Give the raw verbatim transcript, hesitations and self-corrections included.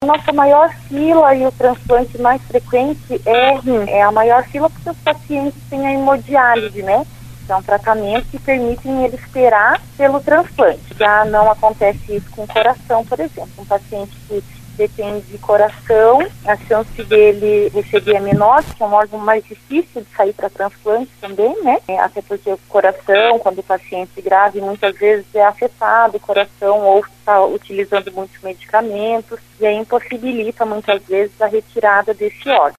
Nossa maior fila e o transplante mais frequente é, é a maior fila porque os pacientes têm a hemodiálise, né? É um tratamento que permite ele esperar pelo transplante. Já não acontece isso com o coração, por exemplo. Um paciente que depende de coração, a chance dele receber é menor, que é um órgão mais difícil de sair para transplante também, né? Até porque o coração, quando o paciente grave, muitas vezes é afetado o coração ou está utilizando muitos medicamentos, e aí impossibilita muitas vezes a retirada desse órgão.